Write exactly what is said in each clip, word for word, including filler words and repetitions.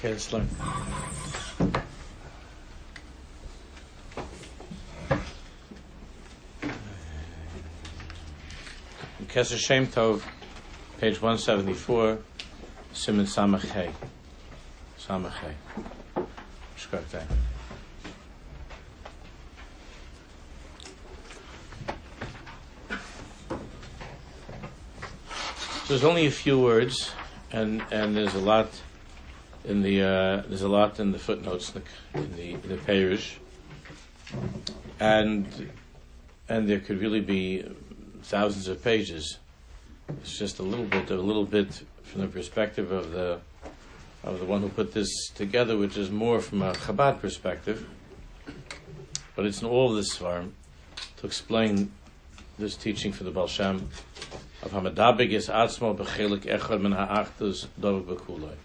Okay, let's learn. Kesser Shem Tov, page one seventy-four, Siman Samach Hey. Samach Hey. Shkart that. So there's only a few words, and, and there's a lot in the uh, there's a lot in the footnotes in the in the, in the Perush, and and there could really be thousands of pages. It's just a little bit, a little bit from the perspective of the of the one who put this together, which is more from a Chabad perspective. But it's in all of this form to explain this teaching for the Baal Shem of Hamadabig is Atzmo b'chelik echad min ha'achdus dovek b'kulay.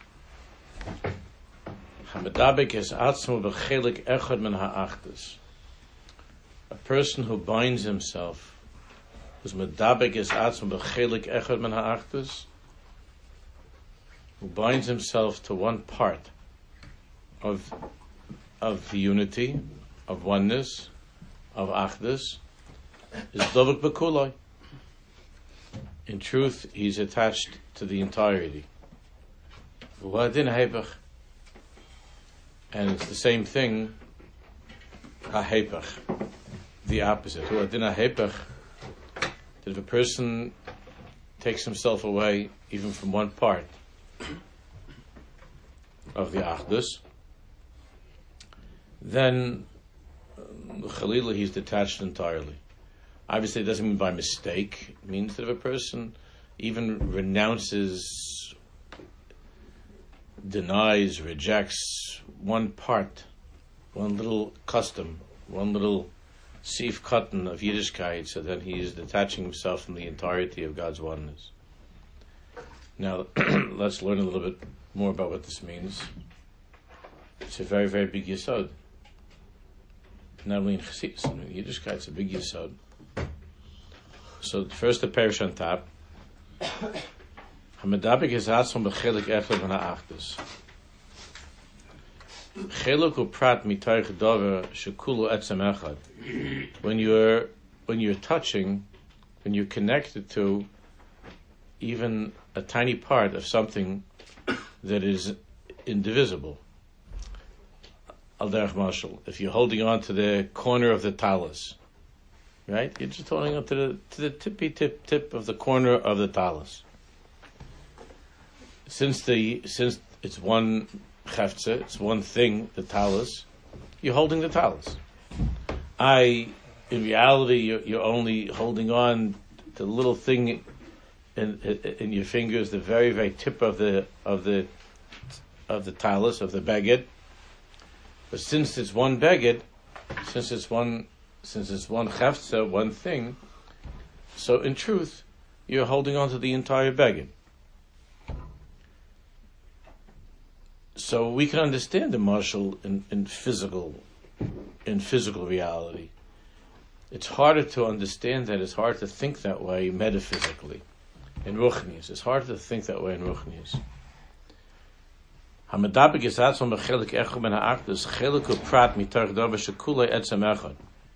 Hamadabig is Atzmo b'chelik echad min ha'achdus. A person who binds himself, whose medabig is Atzmo b'chelik echad min ha'achdus, who binds himself to one part of of the unity, of oneness, of achdus, is dovek b'kulay. In truth, he's attached to the entirety. And it's the same thing, the opposite. That if a person takes himself away even from one part of the Achdus, then Chalila, he's detached entirely. Obviously, it doesn't mean by mistake. It means that if a person even renounces, denies, rejects one part, one little custom, one little sif cotton of Yiddishkeit, so then he is detaching himself from the entirety of God's oneness. Now, let's learn a little bit more about what this means. It's a very, very big yesod. Not only in Chassidus, in Yiddishkeit, it's a big yesod. So first the Perush on top. Hamadabik is atzon b'chelik echad min ha'achdus. Cheluk uprat mitoich dover shekulu etzem echad. When you're when you're touching, when you're connected to even a tiny part of something that is indivisible. Al derech mashal. If you're holding on to the corner of the talus, right? You're just holding on to the to the tippy tip tip of the corner of the talus. Since the since it's one chefza, it's one thing, the talus, you're holding the talus. I, in reality, you're, you're only holding on to the little thing in in your fingers, the very very tip of the of the of the talus of the beged. But since it's one beged, since it's one. Since it's one chefza, one thing, so in truth, you're holding on to the entire beged. So we can understand the marshal in, in physical, in physical reality. It's harder to understand that. It's hard to think that way metaphysically. In ruchnius, it's hard to think that way in ruchnius. Hamadabik is atzon b'chelik echad min ha'achdus chelik uprat mitoich dover shekulei etzem echad.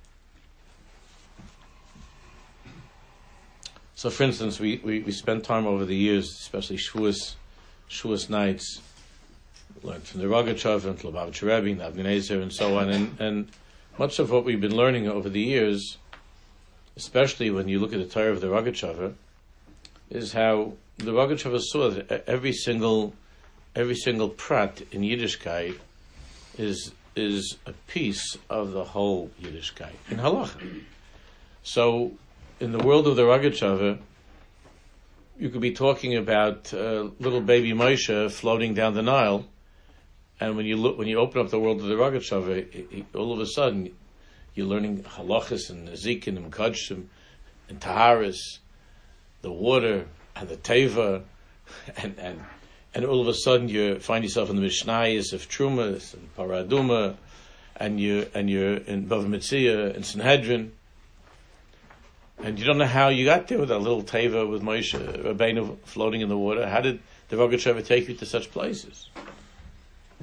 So, for instance, we, we, we spent time over the years, especially Shavuos, Shavuos nights, learned from the Rogachover and Lubavitcher Rebbe, and Avnei Nezer, and so on. And, and much of what we've been learning over the years, especially when you look at the Torah of the Rogachover, is how the Rogachover saw that every single every single prat in Yiddishkeit is is a piece of the whole Yiddishkeit in halacha. So, in the world of the Rogachover, you could be talking about uh, little baby Moshe floating down the Nile, and when you look, when you open up the world of the Rogachover, all of a sudden you're learning halachas and nezikin and kodshim and taharis, the water and the teva, and and and all of a sudden you find yourself in the Mishnayos of Trumas and Paraduma, and you and you're in Bava Metzia and Sanhedrin. And you don't know how you got there with that little teva with Moshe Rabbeinu floating in the water. How did the Rogachover take you to such places?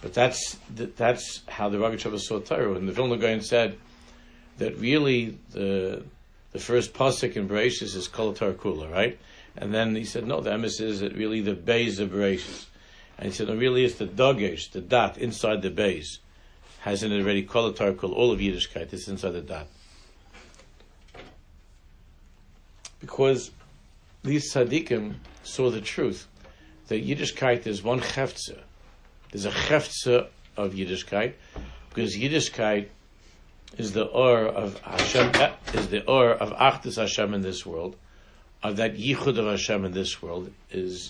But that's that's how the Rogatchover saw Torah. And the Vilna Gaon said that really the the first pasuk in Bereshis is Kol Torah Kula, right? And then he said, no, the emes is that really the base of Bereshis. And he said, no, really it's the dagesh, the dot inside the base, has in it already Kol Torah Kula, all of Yiddishkeit is inside the dot. Because these tzaddikim saw the truth that Yiddishkeit is one cheftze. There's a cheftze of Yiddishkeit, because Yiddishkeit is the or of Hashem, is the or of Achdus Hashem in this world, of that Yichud of Hashem in this world is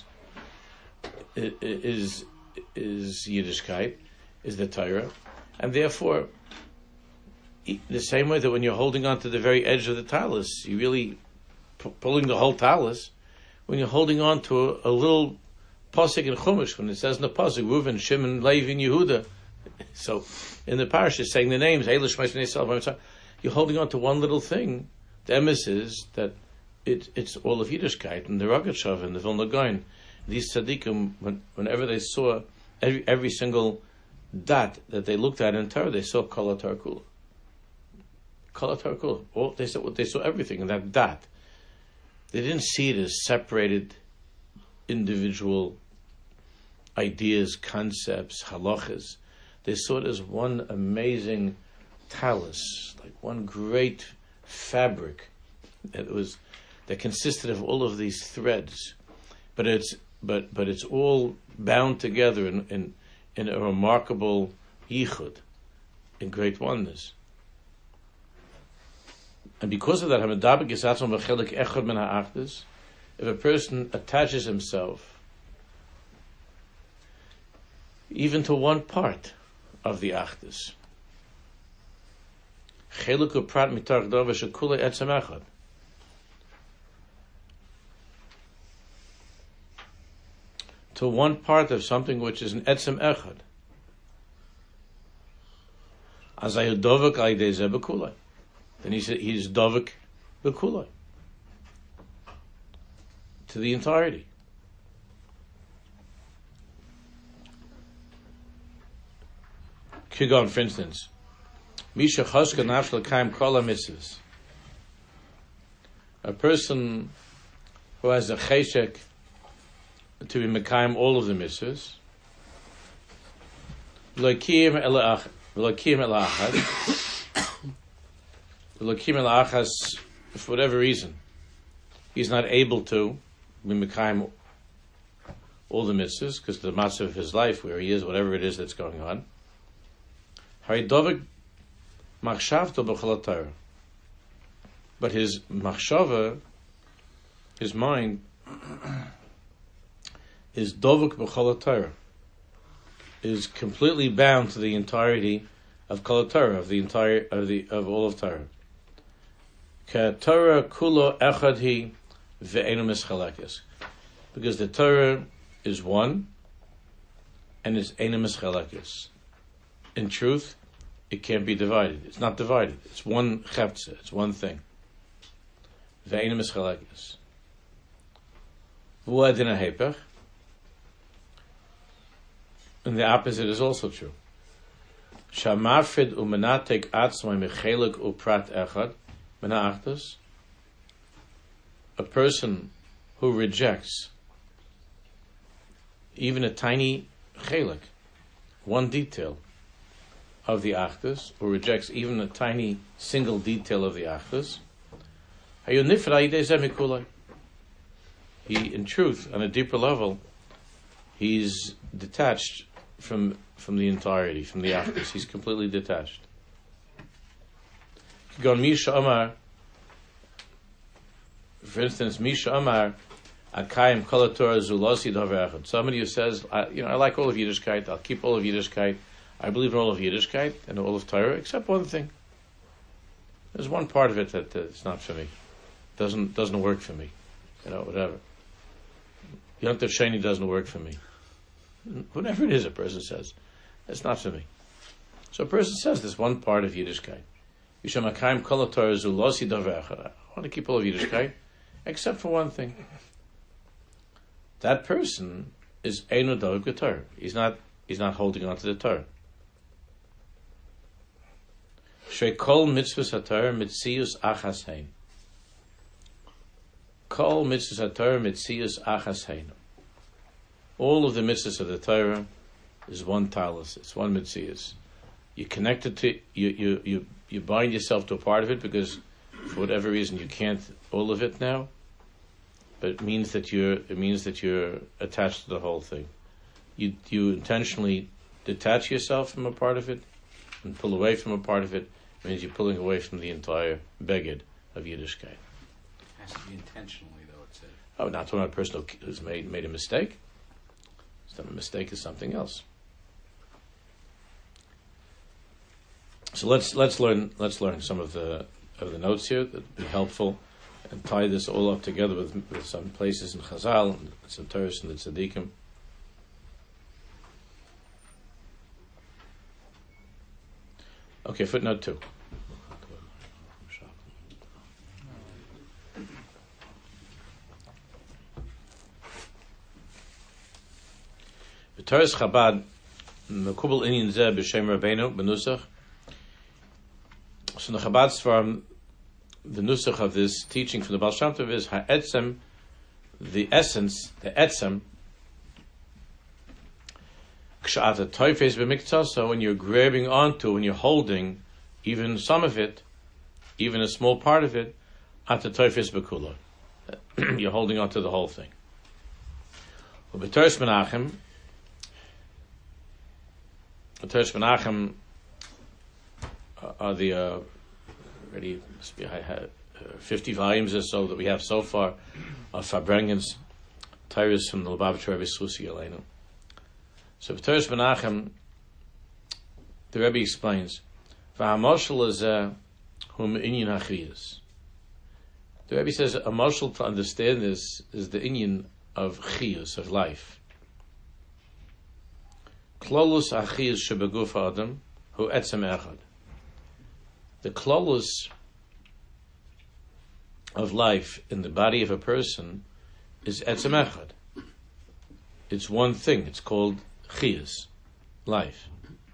is is Yiddishkeit, is the Torah, and therefore the same way that when you're holding on to the very edge of the talus, you really p- pulling the whole talus. When you're holding on to a, a little pasuk in Chumash, when it says in the pasuk, Reuven, Shimon, Levi, and Yehuda. So in the parish, it's saying the names, Eilish, Meshach, you're holding on to one little thing. The emes is that it, it's all of Yiddishkeit, and the Rogatchover and the Vilna Gaon, these tzaddikim, when, whenever they saw every, every single dot that they looked at in Torah, they saw Kol Torah Kula. Kol Torah Kula. All they saw, they saw everything in that dot. They didn't see it as separated individual ideas, concepts, halachas. They saw it as one amazing talus, like one great fabric that was that consisted of all of these threads, but it's but but it's all bound together in in, in a remarkable yichud, in great oneness. And because of that, if a person attaches himself even to one part of the Achdus, to one part of something which is an etzem echad, then he said he's dovek bekulai, to the entirety. Kigon, for instance, Misha Choska Nafshel Kaim Kol HaMitzvahs, a person who has a cheshek to be mekayim all of the mitzvahs, L'kiyim elachad, L'kiyim elachas, for whatever reason, he's not able to be mekayim all the mitzvahs because of the matzah of his life, where he is, whatever it is that's going on. But his machshava, his mind, is dovuk b'chol Torah, is completely bound to the entirety of kol Torah, of the entire of the of all of Torah. Ka Torah kulo echad hi ve'enu mischalekes, because the Torah is one and is einu mischalekes. In truth, it can't be divided. It's not divided. It's one cheptze. It's one thing. Ve'einu mischalekes. V'u adin ha'hepech. And the opposite is also true. Shamarfid u'menatek atzmai mechelik u'prat echad mena'achdas. A person who rejects even a tiny chelik, one detail of the Achdus, or rejects even a tiny single detail of the Achdus, he, in truth, on a deeper level, he's detached from from the entirety, from the Achdus. He's completely detached. Misha Amar, for instance, Misha Amar, Akayim Kol Torah Zulasi Davar Echad. Somebody who says, I, you know, I like all of Yiddishkeit, I'll keep all of Yiddishkeit, I believe in all of Yiddishkeit and all of Torah, except one thing. There's one part of it that uh, it's not for me. Doesn't doesn't work for me. You know, whatever. Yom Tov Sheni doesn't work for me. Whatever it is a person says, it's not for me. So a person says this one part of Yiddishkeit. Yishamakayim Kol Torah Zulosi Davar. I want to keep all of Yiddishkeit, except for one thing. That person is Eino Dovek Torah. He's not he's not holding on to the Torah. Kol mitzvahs haTorah mitzius achas hein. Kol mitzvahs haTorah mitzius achas hein. All of the mitzvahs of the Torah is one talus. It's one mitzius. You connect it to you. You you you bind yourself to a part of it because, for whatever reason, you can't all of it now. But it means that you're it means that you're attached to the whole thing. You you intentionally detach yourself from a part of it and pull away from a part of it. It means you're pulling away from the entire beged of Yiddishkeit. It has to be intentionally, though. It said. Oh, not to a person who's made made a mistake. So a mistake is something else. So let's let's learn let's learn some of the of the notes here that would be helpful, and tie this all up together with, with some places in Chazal and some Torahs and the Tzaddikim. Okay, footnote two. V'Toras Chabad mekubel inyan zeh b'shem Rabbeinu b'nusach. So in the Chabad Sfarim, the nusach of this teaching from the Baal Shem Tov is ha'etzem, the essence, the etzem. K'sha'at ha'toifes b'miktzah. So when you're grabbing onto, when you're holding, even some of it, even a small part of it, at the toifes b'kula. You're holding onto the whole thing. B'Toras Menachem, B'Toras Menachem are the uh, already must be, uh, fifty volumes or so that we have so far of Farbrengens, Tyrus from the Lubavitcher Rebbe Susi Elenu. So B'Toras Menachem, the Rebbe explains, V'hamoshel is hum inyan hachiyas. The Rebbe says a moshel to understand this is the inyan of chiyus, of life. Klolus achiyus shebeguf adam hu etzem echad. The klolus of life in the body of a person is etzem echad. It's one thing. It's called chiyus, life.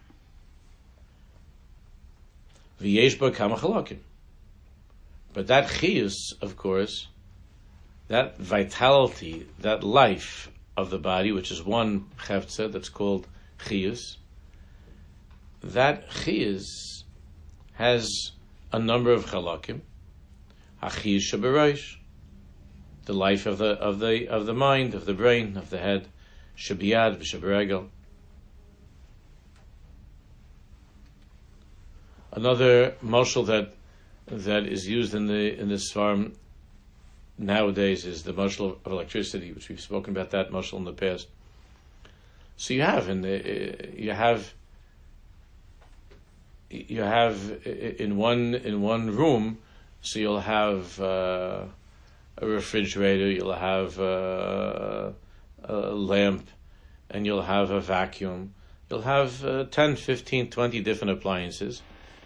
V'yesh bo kama chalakim. But that chiyus, of course, that vitality, that life of the body, which is one cheftzah, that's called chiyus, that chiyus has a number of chalakim. Hachiyus shebereish, the life of the of the of the mind, of the brain, of the head. Shebiyad v'sheberegel. Another mashal that that is used in the in this farm nowadays is the mashal of electricity, which we've spoken about that mashal in the past. So you have in the you have you have in one in one room. So you'll have uh, a refrigerator, you'll have uh, a lamp, and you'll have a vacuum. You'll have uh, ten, fifteen, twenty different appliances,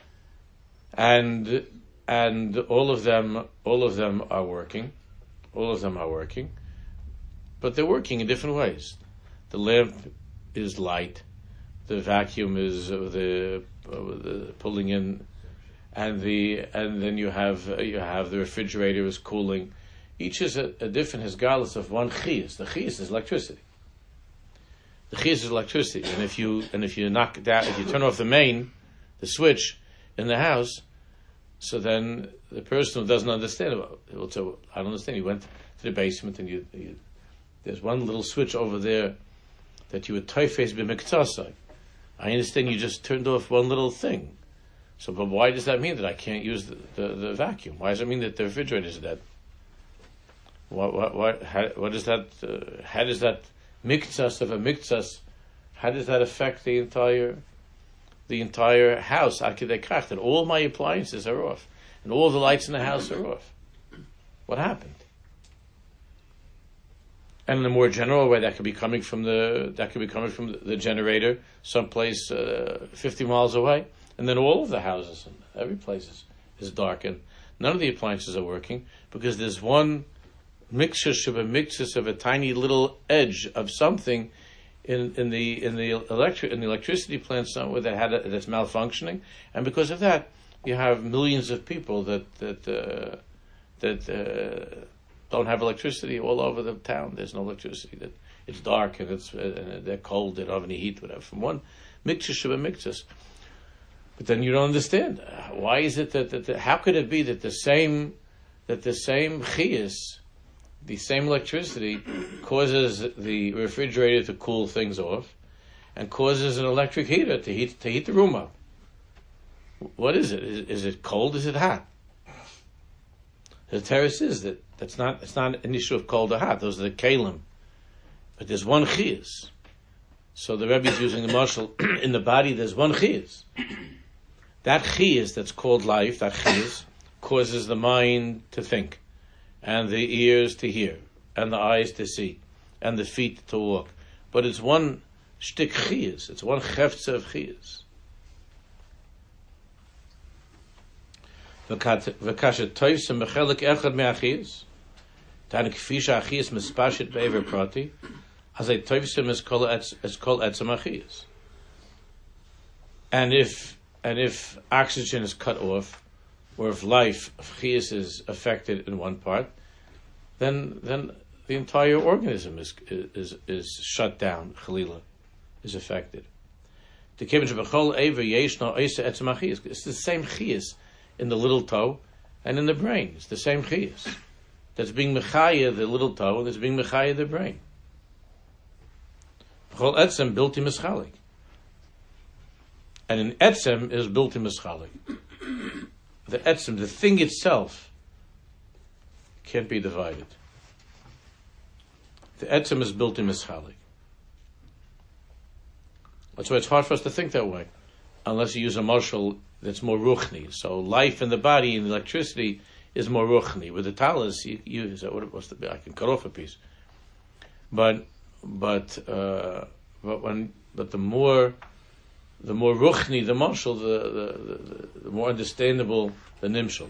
and and all of them all of them are working. All of them are working, but they're working in different ways. The lamp is light, the vacuum is uh, the, uh, the pulling in. And the and then you have uh, you have the refrigerator is cooling. Each is a, a different hisgalus of one chiyus. The chiyus is electricity. The chiyus is electricity, and if you and if you knock down, if you turn off the main, the switch in the house, so then the person who doesn't understand it will say, well, "I don't understand." You went to the basement, and you, you there's one little switch over there that you would toifes b'miktasai. I understand you just turned off one little thing. So, but why does that mean that I can't use the, the, the vacuum? Why does it mean that the refrigerator is dead? What, what, what, how, what is that? Uh, how does that miktsas of a miktsas? How does that affect the entire, the entire house? Akidekach, that all my appliances are off, and all the lights in the house are off. What happened? And in a more general way, that could be coming from the that could be coming from the, the generator, someplace uh, fifty miles away. And then all of the houses and every place is, is dark, and none of the appliances are working because there's one mixture of a mixture of a tiny little edge of something in, in the in the electric in the electricity plant somewhere that had a, that's malfunctioning, and because of that, you have millions of people that that uh, that uh, don't have electricity all over the town. There's no electricity. That it's dark and it's uh, they're cold. They don't have any heat. Whatever. From one mikvah sheba mikvahs. But then you don't understand. Why is it that, that, that how could it be that the same that the same chiyus, the same electricity, causes the refrigerator to cool things off, and causes an electric heater to heat to heat the room up? What is it? Is, is it cold? Is it hot? The terrace is that that's not it's not an issue of cold or hot. Those are the kalim. But there's one chiyus. So the Rebbe is using the mashal in the body. There's one chiyus. That chiyus that's called life, that chiyus, causes the mind to think, and the ears to hear, and the eyes to see, and the feet to walk. But it's one shtik chiyus. It's one chefza of chiyus. V'kasha toivsim b'chelik echad me'achiyus, tani kfisha achiyus mispashit be'ever prati, as a toivsim is called etzem achiyus. And if And if oxygen is cut off, or if life of chiyus is affected in one part, then then the entire organism is is is shut down. Chalila is affected. It's the same chiyus in the little toe and in the brain. It's the same chiyus that's being mechaya the little toe and that's being mechaya the brain. B'chol etzem bilti mischalik. And an etzem is built in mischalik. The etzem, the thing itself, can't be divided. The etzem is built in mischalik. That's why it's hard for us to think that way, unless you use a marshal that's more ruchni. So life in the body and electricity is more ruchni. With the talis, you, you is that what it was to be? I can cut off a piece. But but uh, but when but the more The more ruchni, the marshal, the, the, the, the more understandable the nimshal.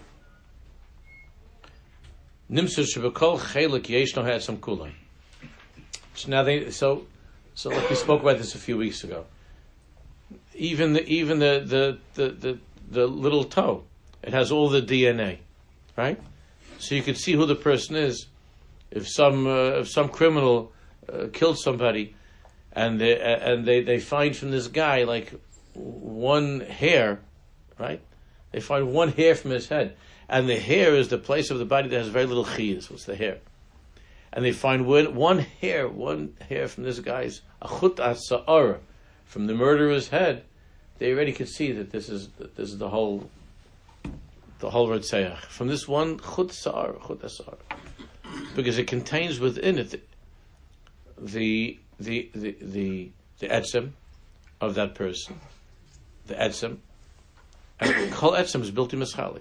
Nimshal shebekol chelik yeshno ha'etzem kulay. So now they so so like we spoke about this a few weeks ago. Even the even the the, the, the, the little toe, it has all the D N A, right? So you could see who the person is. If some uh, if some criminal uh, killed somebody, and they and they, they find from this guy like one hair, right? They find one hair from his head, and the hair is the place of the body that has very little chiyus. What's the hair? And they find one, one hair, one hair from this guy's achut asa'ara, from the murderer's head. They already could see that this is that this is the whole the whole Ritzayach. From this one chut sa'ara, chut asa'ara, because it contains within it the the the the, the etzem of that person, the etzem, and kol etzem is built in mischalik.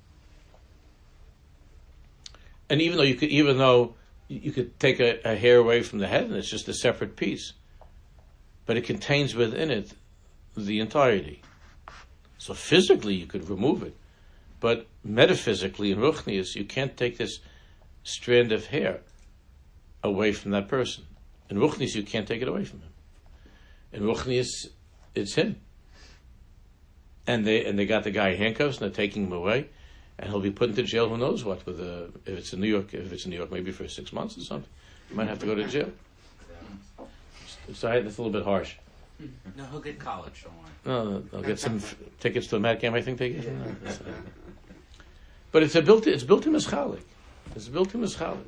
And even though you could, even though you could take a, a hair away from the head and it's just a separate piece, but it contains within it the entirety. So physically you could remove it, but metaphysically in Ruchnius you can't take this strand of hair away from that person. In Ruchnius you can't take it away from him. In Ruchnius it's him. And they and they got the guy in handcuffs and they're taking him away, and he'll be put into jail. Who knows what? With a, if it's in New York, if it's in New York, maybe for six months or something. You might have to go to jail. Sorry, that's a little bit harsh. No, he'll get college. Don't worry. No, they'll get some f- tickets to a mat camp. I think they get. No, but it's a built. It's built in mischalik. It's built in mischalik.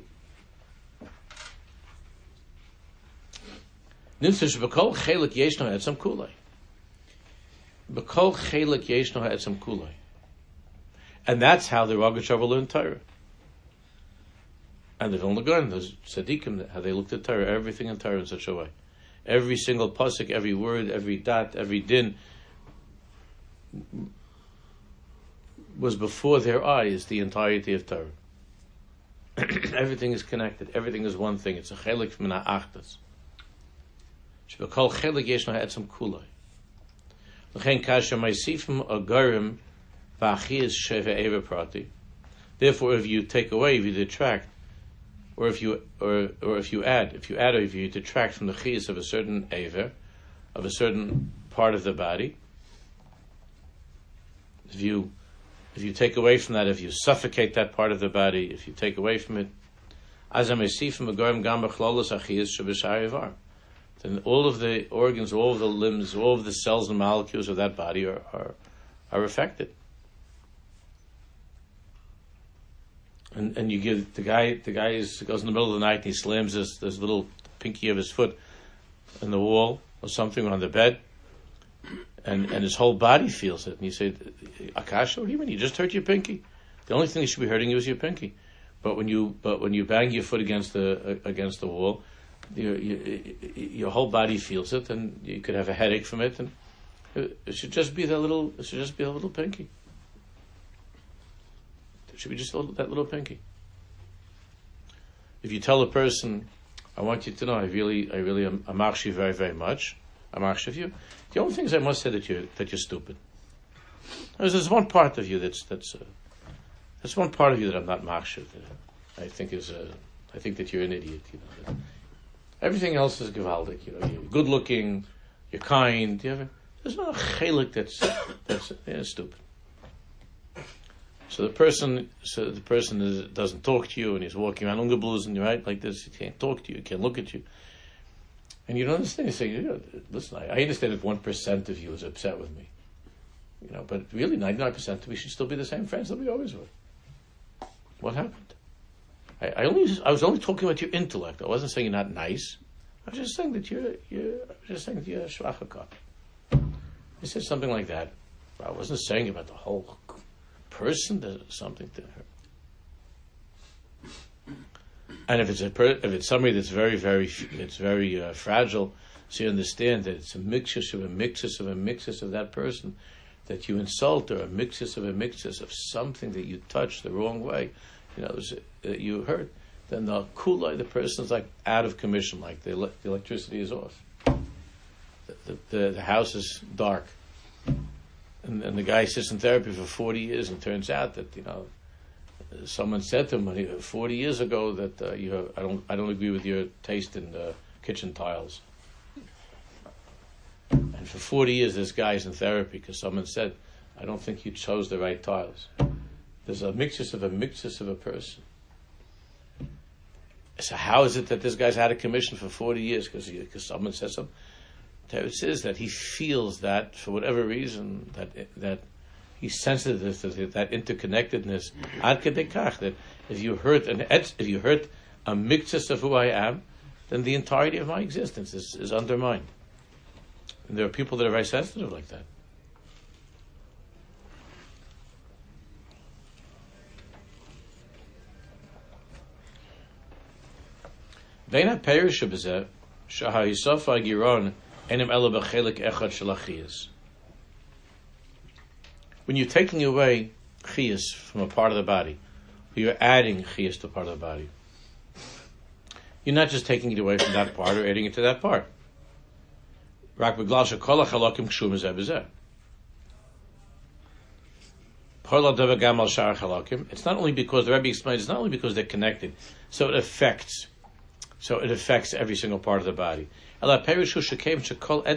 Nimtzish b'kol chelik yeshno etzem kulei. B'kol chelik yeshno etzem kulei. And that's how the Rogatchover learned Torah. And the Vilna Gaon, those tzaddikim, how they looked at Torah, everything in Torah in such a way. Every single pasuk, every word, every dot, every din was before their eyes the entirety of Torah. Everything is connected. Everything is one thing. It's a chelik from an achdas. Shebekol chelik yeshno ha'etzem kulei. L'chein kasher ma'isifim agarim v'achiyas sheva eva prati. Therefore, if you take away, if you detract or if you or or if you add, if you add or if you detract from the chiyus of a certain aver, of a certain part of the body, if you if you take away from that, if you suffocate that part of the body, if you take away from it, as I may see from a goyim gam b'chlolos achiyus sheb'sharivar, then all of the organs, all of the limbs, all of the cells and molecules of that body are are, are affected. And and you give the guy the guy is, goes in the middle of the night and he slams this this little pinky of his foot in the wall or something on the bed, and and his whole body feels it. And you say, Akasha, what do you mean? You just hurt your pinky. The only thing that should be hurting you is your pinky. But when you but when you bang your foot against the uh, against the wall, your, your your whole body feels it, and you could have a headache from it. And it, it should just be that little. It should just be a little pinky. It should be just a little, that little pinky. If you tell a person, I want you to know, I really, I really am amach you very, very much. Amach of you. The only things I must say that you that you're stupid. There's, there's one part of you that's that's uh, that's one part of you that I'm not machshav. That I think is uh, I think that you're an idiot. You know, everything else is gewaldic. You know, you're good looking, you're kind. You have, there's no chelik that's that's yeah, stupid. So the person, so the person is, doesn't talk to you, and he's walking around ungeblusen, right, like this. He can't talk to you, he can't look at you, and you don't understand. You say, you know, "Listen, I, I understand if one percent of you is upset with me, you know, but really, ninety-nine percent of we should still be the same friends that we always were. What happened? I, I only, I was only talking about your intellect. I wasn't saying you're not nice. I was just saying that you're, you're I was just saying that you're a shvachakah. You said something like that. I wasn't saying about the whole person does something to her, and if it's a per, if it's somebody that's very very it's very uh, fragile, so you understand that it's a mixture of a mixus of a mixus of that person that you insult, or a mixus of a mixus of something that you touch the wrong way, you know, that you hurt, then the kula, the person is like out of commission, like the, ele- the electricity is off, the, the, the house is dark. And, and the guy sits in therapy for forty years, and it turns out that, you know, someone said to him forty years ago that uh, you have, I don't I don't agree with your taste in uh, kitchen tiles. And for forty years, this guy's in therapy because someone said, I don't think you chose the right tiles. There's a mixture of a mixture of a person. So how is it that this guy's out of commission for forty years because because someone said something? It says that he feels that for whatever reason that that he's sensitive to that interconnectedness. Ad kedei kach, that if you hurt an if you hurt a mixus of who I am, then the entirety of my existence is, is undermined. And there are people that are very sensitive like that. Vein ha-perish b'zeh shahayisof ha-giron. When you're taking away chiyus from a part of the body, you're adding chiyus to a part of the body. You're not just taking it away from that part or adding it to that part. It's not only because the Rebbe explains, it's not only because they're connected, so it affects, so it affects every single part of the body. It's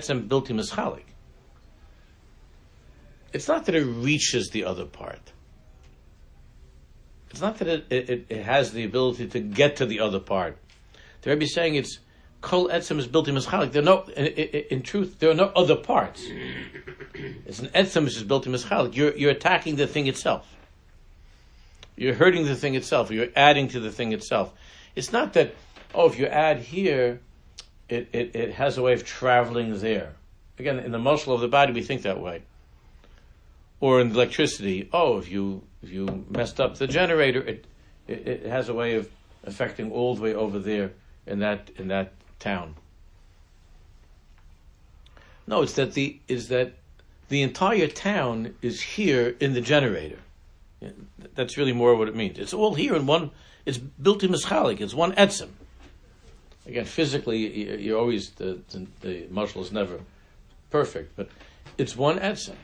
not that it reaches the other part. It's not that it, it, it has the ability to get to the other part. The Rebbe is saying it's kol etzem is built in mischalik. There are no, in, in, in truth, there are no other parts. It's an etzem which is built in mischalik. You're you're attacking the thing itself. You're hurting the thing itself. You're adding to the thing itself. It's not that, oh, if you add here, It, it it has a way of traveling there. Again, in the muscle of the body, we think that way. Or in electricity, oh, if you if you messed up the generator, it, it it has a way of affecting all the way over there in that in that town. No, it's that the is that the entire town is here in the generator. That's really more what it means. It's all here in one. It's built in mischalik. It's one etzem. Again, physically, you're always, the, the, the muscle is never perfect, but it's one etzem.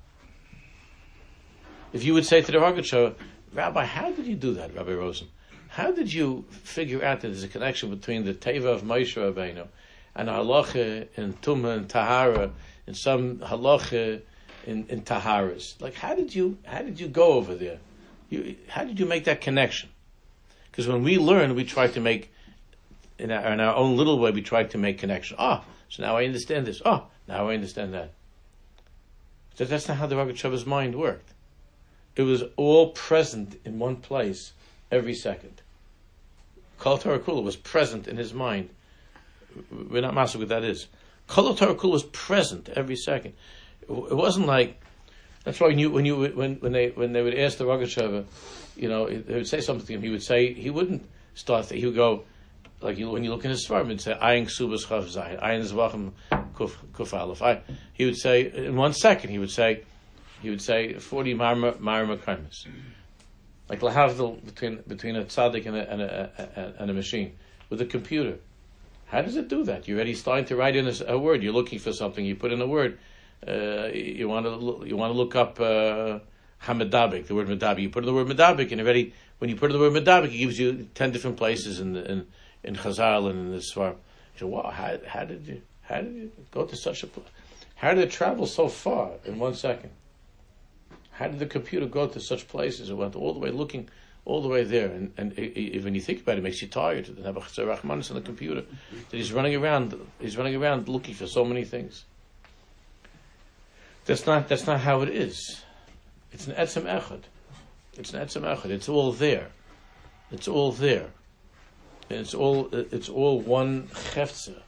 If you would say to the Rogatchover, Rabbi, how did you do that, Rabbi Rosen? how did you figure out that there's a connection between the Teva of Moshe Rabbeinu and halacha in Tumah and Tahara, and some halacha in, in Taharas? Like, how did you how did you go over there? You, how did you make that connection? Because when we learn, we try to make, in our, in our own little way, we try to make connection. Ah, so now I understand this. Ah, now I understand that. But that's not how the Rogatchover's mind worked. It was all present in one place every second. Kol Torah Kula was present in his mind. We're not master what that is. Kol Torah Kula was present every second. It wasn't like, that's why when you when you when when they when they would ask the Rogatchover, you know, they would say something to him. He would say he wouldn't start. He would go like you, when you look in his svarim, he'd say Ayin Ksubas Chav Zayin, Ayin Zvachim Kuf Kuf Aleph. I he would say in one second. He would say he would say forty Marma Marma Karmas. Like lahavdil between between a tzaddik and a, and a, a, and a machine with a computer. How does it do that? You're already starting to write in a, a word. You're looking for something. You put in a word. Uh, you want to you want to look up uh, Hamadabik, the word Medabik. You put in the word Medabik, and already when you put in the word Medabik, it gives you ten different places in in in Chazal and in the Svar. You say, wow, how, how did you how did you go to such a place? How did it travel so far in one second? How did the computer go to such places? It went all the way looking, all the way there. And, and it, it, when you think about it, it makes you tired to have a Chazar Rahmanis on the computer. That he's running around, he's running around looking for so many things. That's not that's not how it is. It's an Etzem Echad. It's an Etzem Echad. It's all there. It's all there. And it's all it's all one Chefza.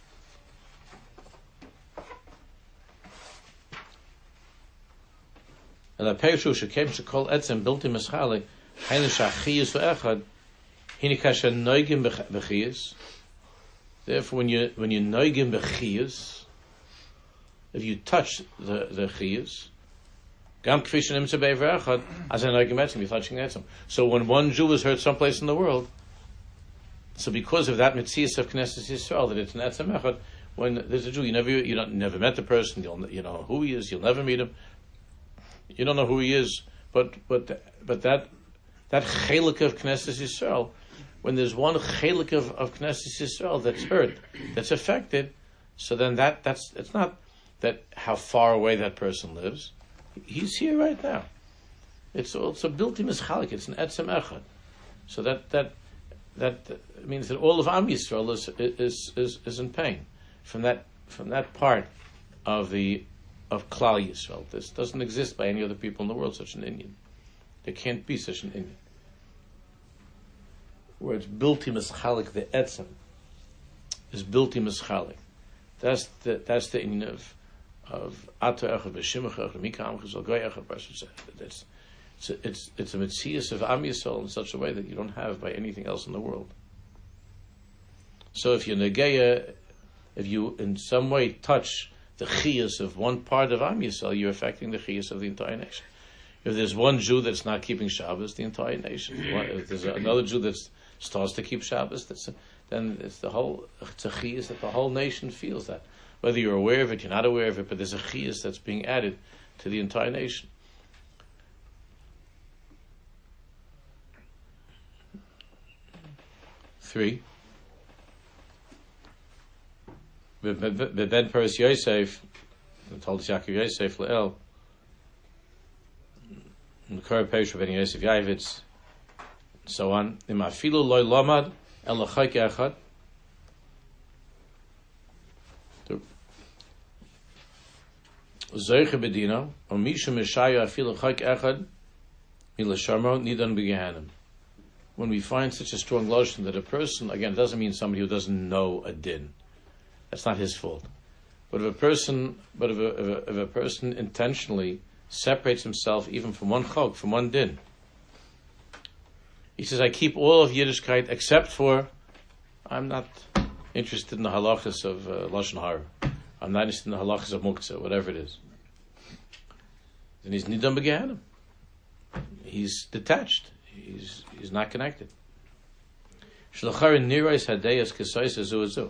And the Peishu Shekem Shekol Etzem built in Meschale, Heine Shachiyus Echad, Hinikasha Neugim Bechiyus. Therefore, when you when you Neugim Bechiyus, if you touch the the chiyus, gam kfishin imtze be'ever echad, as an Neugim Etzem, you're touching Etzem. So when one Jew is heard someplace in the world, so because of that mitzias of Knesset Yisrael, that it's an Etzem Echad, when there's a Jew, you never you don't never met the person, you'll you know who he is, you'll never meet him. You don't know who he is, but but but that that chelik of Knesset Yisrael, when there's one chelik of, of Knesset Yisrael that's hurt, that's affected, so then that that's it's not that how far away that person lives. He's here right now. It's also built in Mischalik. It's an Etzem Echad. So that that that means that all of Am Yisrael is is is, is in pain from that from that part of the of Klal Yisrael. This doesn't exist by any other people in the world, such an Indian. There can't be such an Indian. Where it's built in Mischalik, the Etzem is built in Mischalik. That's the that's the Indian of of Ato Echad B'Shimach Echad Mikam Chazal Goy Echad. It's it's a, it's it's a mitzias of Am Yisrael in such a way that you don't have by anything else in the world. So if you're negeya, if you in some way touch the chiyus of one part of Am Yisrael, you're affecting the chiyus of the entire nation. If there's one Jew that's not keeping Shabbos, the entire nation. If there's another Jew that starts to keep Shabbos, that's a, then it's the whole it's a chiyus that the whole nation feels that. Whether you're aware of it, you're not aware of it, but there's a chiyus that's being added to the entire nation. Three. The Ben Peres Yosef, told us Yaakov Yosef Le'el, in the Korah Perush of Ben Yosef Yavitz, so on. Im afilu loy lomad el l'chayk echad. Zoiche bedina, o mishu mishaya afilu chayk echad, milashamo nidan b'gehanim. When we find such a strong lotion that a person, again, it doesn't mean somebody who doesn't know a din. That's not his fault. But if a person, but if a, if a, if a person intentionally separates himself even from one chok, from one din, he says, I keep all of Yiddishkeit except for, I'm not interested in the halachas of uh, Lashon Hara. I'm not interested in the halachas of Muktzah, whatever it is. Then he's nidam b'gehanim. He's detached. He's he's not connected. Shlachar nirais hadayas kesayis azu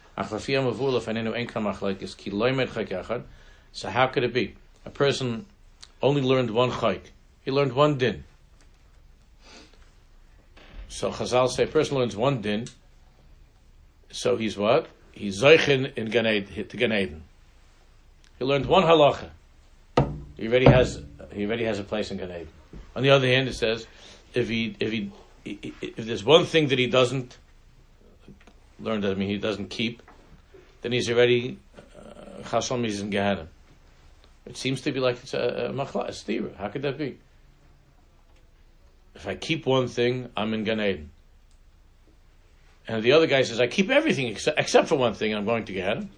azu. So how could it be? A person only learned one chayk. He learned one din. So Chazal say a person learns one din, so he's what? He's Zoichin in Gan Eden, to Gan Eden. He learned one halacha. He already has he already has a place in Gan Eden. On the other hand, it says if he if he if there's one thing that he doesn't learn, that I mean he doesn't keep, then he's already Chasam uh, is in Gehenna. It seems to be like it's a, a machla, a stira. How could that be? If I keep one thing, I'm in Gan Eden. And the other guy says, I keep everything except, except for one thing, and I'm going to Gehenna.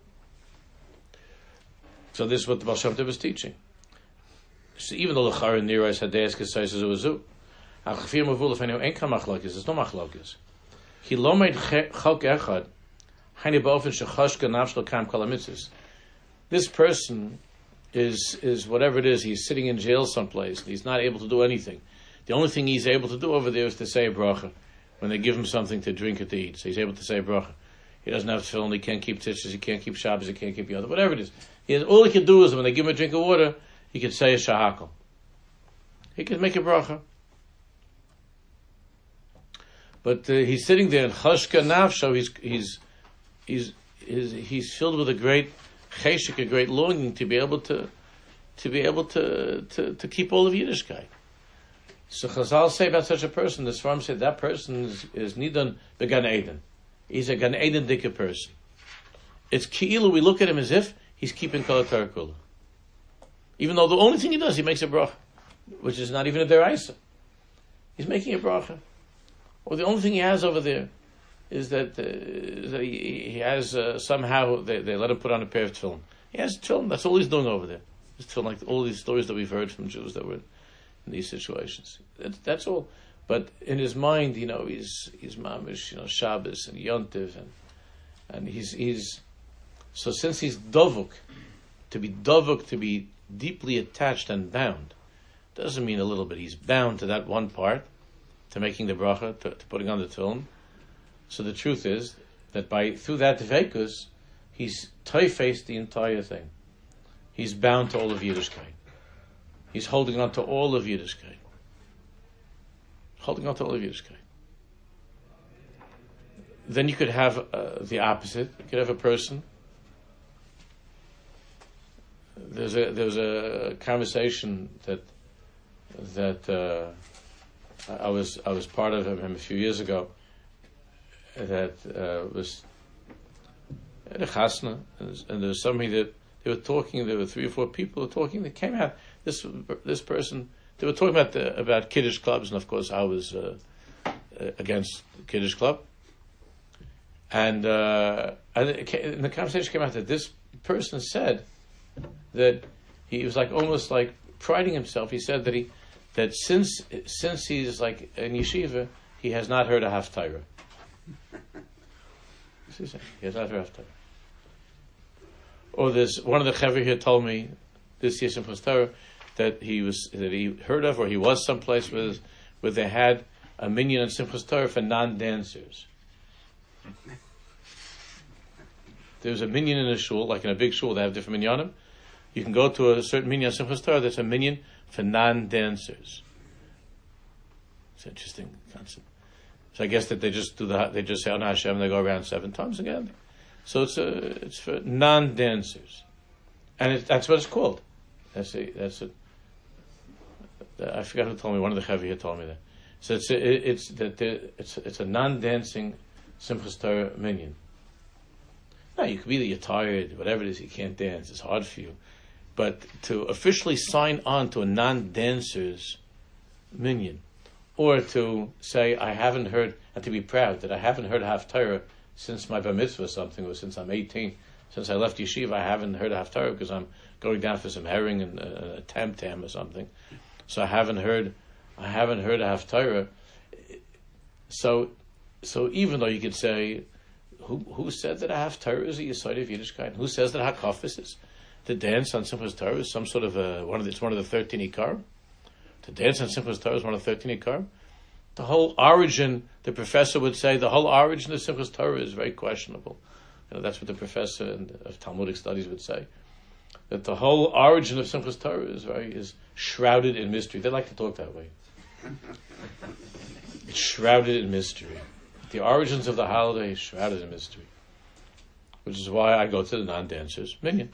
So this is what the Baal Shem Tov is teaching. So even though the Chara Nira is Hadeas Kesais is a Wazu, Achafir Mavul, if I know Enka Machlokis, there's no Machlokis. He lo made Chalk Echad, Haini Ba'ofen Shechashka Navshlo Kam Kol HaMitzvos. This person is, is whatever it is, he's sitting in jail someplace, and he's not able to do anything. The only thing he's able to do over there is to say a bracha when they give him something to drink or to eat. So he's able to say a bracha. He doesn't have tefillin, he can't keep tishas, he can't keep Shabbos, he can't keep Yom, whatever it is. He has, all he can do is when they give him a drink of water, he can say a shahakal. He can make a bracha. But uh, he's sitting there in chashka nafsho, he's, he's, he's, he's, he's filled with a great cheshik, a great longing to be able to, to be able to, to, to keep all of Yiddishkeit. So Chazal say about such a person, the Sfarim said that person is, is Nidan began Eden. He's a Gan Eden Dika person. It's Ki'ilu, we look at him as if he's keeping Kol HaTorah Kula. Even though the only thing he does, he makes a bracha, which is not even a deraisa. He's making a bracha. Or the only thing he has over there is that, uh, is that he, he has uh, somehow, they, they let him put on a pair of tefillin. He has tefillin, that's all he's doing over there. It's tefillin, like all these stories that we've heard from Jews that were in these situations. That's, that's all. But in his mind, you know, he's he's mamish, you know, Shabbos and Yontiv, and and he's he's so since he's dovuk, to be dovuk, to be deeply attached and bound, doesn't mean a little bit. He's bound to that one part, to making the bracha, to, to putting on the tefillin. So the truth is that by through that dveikus, he's toifaced the entire thing. He's bound to all of Yiddishkeit. He's holding on to all of Yiddishkeit. Holding on to all of Yiddishkeit. Then you could have uh, the opposite. You could have a person. There's a there's a conversation that that uh, I was I was part of him a few years ago. That uh, was at a chasna, and there was somebody that they were talking. There were three or four people who were talking. That came out. This this person. They were talking about the, about Kiddush clubs, and of course I was uh, against the Kiddush club. And, uh, and, it came, and the conversation came out that this person said that he was like almost like priding himself. He said that he that since since he's like in yeshiva, he has not heard a haftarah. He has not heard a haftarah. Or there's one of the chaver here told me this year Simchas Torah that he was that he heard of, or he was someplace where where they had a minyan in Simchas Torah for non-dancers. There's a minyan in a shul, like in a big shul, they have different minyanim. You can go to a certain minyan in Simchas Torah. There's a minyan for non-dancers. It's an interesting concept. So I guess that they just do the they just say Ana Hashem and they go around seven times again. So it's a it's for non-dancers, and it, that's what it's called. That's a that's a. I forgot who told me. One of the chavi here told me that. So it's a, it, it's that it's it's a non-dancing Simchas Torah minyan. Now you could be that you're tired, whatever it is, you can't dance. It's hard for you, but to officially sign on to a non-dancers minyan, or to say I haven't heard, and to be proud that I haven't heard a haftarah since my bar mitzvah or something, or since I'm eighteen, since I left yeshiva, I haven't heard a haftarah because I'm going down for some herring and uh, a tam tam or something. So I haven't heard, I haven't heard a haftarah. So, so even though you could say, who who said that a haftarah is a yesod of Yiddishkeit? Who says that hakafis is to dance on Simchas Torah is some sort of a one of the, it's one of the thirteen ikarim? To dance on Simchas Torah is one of the thirteen ikarim? The whole origin, the professor would say, the whole origin of Simchas Torah is very questionable. You know, that's what the professor of Talmudic studies would say. That the whole origin of Simchas Torah is very is shrouded in mystery. They like to talk that way. It's shrouded in mystery. The origins of the holiday is shrouded in mystery. Which is why I go to the non-dancers minyan.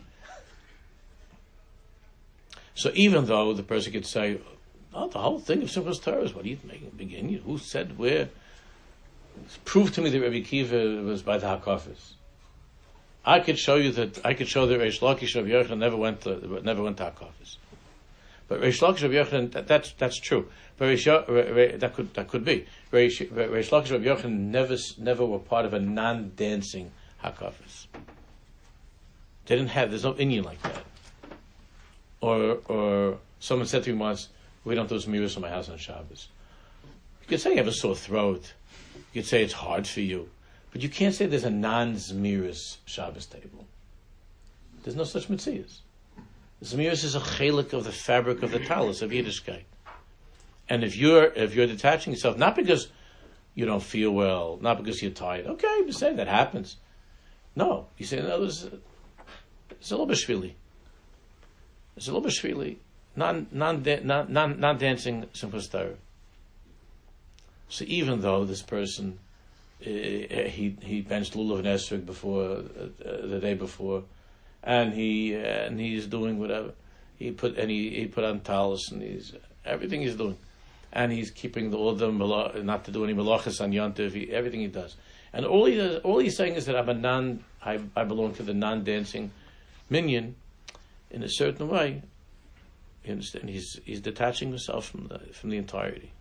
So even though the person could say, oh, the whole thing of Simchas Torah is what are you making begin? Who said where? Prove to me that Rabbi Kiva was by the Hakafis. I could show you that I could show that Reish Lakish of Yochanan never went to never went to Hakafis. But Reish Lakish of Yochanan, that, that's that's true. But Reish, that could that could be. Reish, Reish Lakish of Yochanan never never were part of a non-dancing Hakafis. They didn't have. There's no Indian like that. Or or someone said to me once, we don't do Zmiris in my house on Shabbos. You could say you have a sore throat. You could say it's hard for you. But you can't say there's a non-Zmiris Shabbos table. There's no such mitzias. Zmiris is a chelik of the fabric of the talus of Yiddishkeit. And if you're if you're detaching yourself, not because you don't feel well, not because you're tired, okay, you say that happens. No, you say, no, there's a, it's a little bit shvili. It's a little bit shvili. Non, non, non, non, non-dancing Simchas Torah. So even though this person, uh, he he benched lulav and esrog before uh, the day before, and he uh, and he's doing whatever he put and he, he put on talis and he's everything he's doing, and he's keeping the all the not to do any melachas on yontiv. He, everything he does, and all he does, all he's saying is that I'm a non. I I belong to the non-dancing minyan, in a certain way. You understand? He's he's detaching himself from the from the entirety.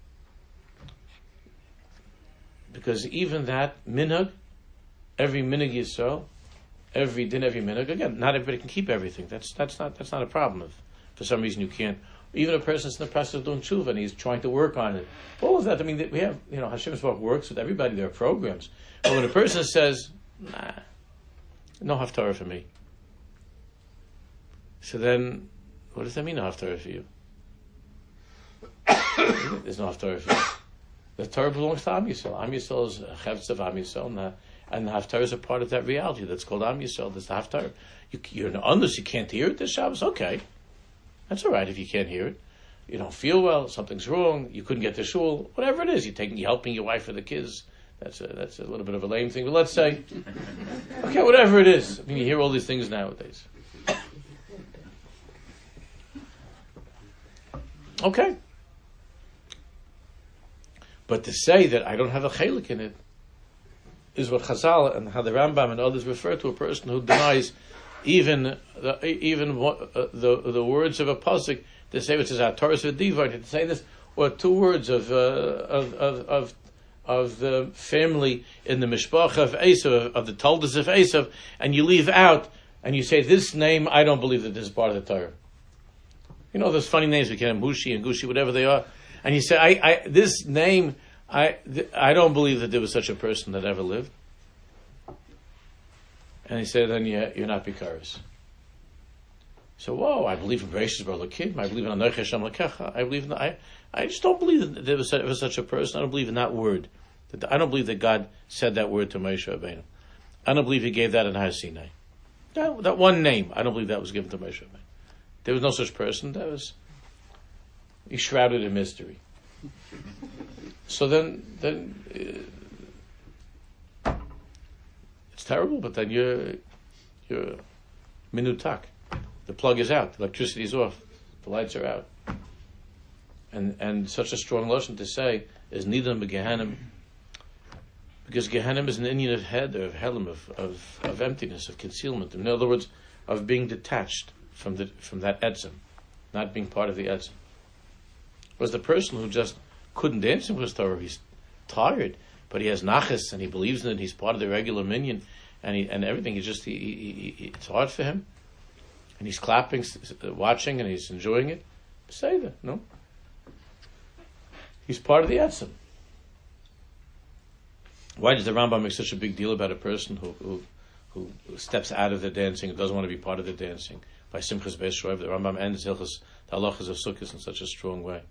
Because even that minhag, every minhag Yisrael, every din, every minhag, again, not everybody can keep everything. That's that's not that's not a problem if for some reason you can't. Even a person's in the process of doing tshuva and he's trying to work on it. All of that, I mean, we have, you know, Hashem's work works with everybody. There are programs. But when a person says, nah, no haftarah for me. So then, what does that mean, no haftarah for you? There's no haftarah for you. The Torah belongs to Am Yisrael. Am Yisrael is a chavtz of Am Yisrael, and the, and the haftarah is a part of that reality that's called Am Yisrael. That's the haftarah. You, you're unless you can't hear it this Shabbos, okay. That's all right if you can't hear it. You don't feel well, something's wrong, you couldn't get to shul, whatever it is, you're taking, you're helping your wife or the kids. That's a, that's a little bit of a lame thing, but let's say, okay, whatever it is. I mean, you hear all these things nowadays. Okay. But to say that I don't have a chelik in it is what Chazal and how the Rambam and others refer to a person who denies even the, even uh, the the words of a pasuk. To say which is our Torah v'divar, to say this, or two words of uh, of, of of of the family in the mishpacha of Esav, of the Toldos of Esav, and you leave out and you say this name. I don't believe that this is part of the Torah. You know those funny names we can have, Mushi and Gushi, whatever they are, and you say I, I this name I th- I don't believe that there was such a person that ever lived. And he said, then you, you're not Bikaris. So, whoa, I believe in gracious brother Kim. I believe in Anoich Hashem Lakecha. I believe in the, I, I just don't believe that there was, there was such a person. I don't believe in that word. That I don't believe that God said that word to Moshe Rabbeinu. I don't believe he gave that in Har Sinai. That, that one name, I don't believe that was given to Moshe Rabbeinu. There was no such person. That was, he shrouded in mystery. So then, then, uh, terrible, but then you're you're minutak. The plug is out, the electricity is off, the lights are out. And and such a strong lotion to say is Nidam Gehanim, because Gehanim is an Indian of head or of helim of, of, of emptiness, of concealment. In other words, of being detached from the from that etzem, not being part of the etzem. Was the person who just couldn't dance in his Torah, he's tired, but he has nachas and he believes in it. He's part of the regular minyan, and he and everything. He just he, he, he, it's hard for him, and he's clapping, watching, and he's enjoying it. Say that, no. He's part of the etzem. Why does the Rambam make such a big deal about a person who who, who steps out of the dancing and doesn't want to be part of the dancing? By Simchas Beis Shoev, the Rambam ends Hilchos the halachas of Sukkos in such a strong way.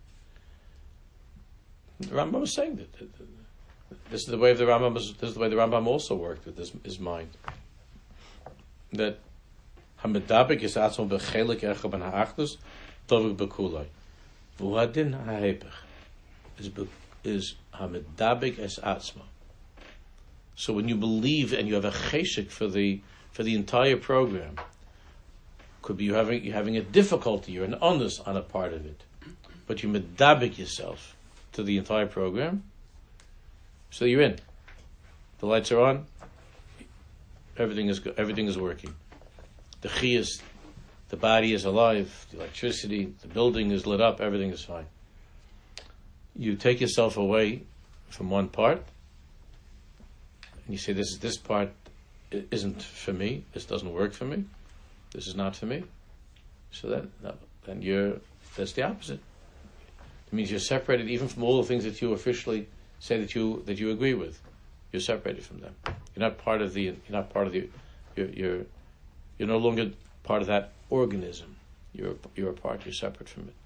The Rambam was saying that. that, that This is the way the Rambam. This is the way the Rambam also worked with his, his mind. That hamedabek is atzon bechelik echa ben haachdus tovik bekulai. V'uhadin hahepech is is hamedabik es atzma. So when you believe and you have a cheshik for the for the entire program, could be you having you're having a difficulty, you're an onus on a part of it, but you medabik yourself to the entire program, so you're in. The lights are on. Everything is everything is working. The chi is, the body is alive. The electricity, the building is lit up. Everything is fine. You take yourself away from one part, and you say, "This is this part isn't for me. This doesn't work for me. This is not for me." So then, then you're that's the opposite. It means you're separated even from all the things that you officially say that you that you agree with. You're separated from them. You're not part of the. You're not part of the. You're you're, you're no longer part of that organism. You're you're a part. You're separate from it.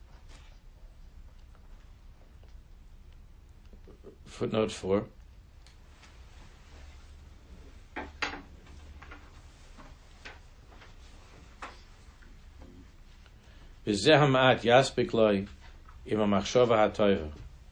Footnote four. V'zeh ha'ma'at yaspik loi im ha'machshava ha'toiva.